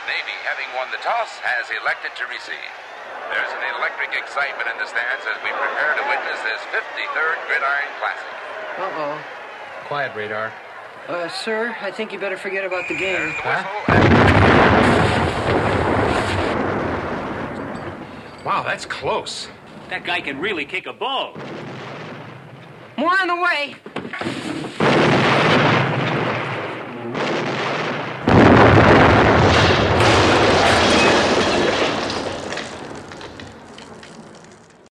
Navy, having won the toss, has elected to receive. There's an electric excitement in the stands as we prepare to witness this 53rd Gridiron Classic. Uh-oh. Quiet, Radar. Sir, I think you better forget about the game. There's the whistle. Wow, that's close. That guy can really kick a ball. More on the way.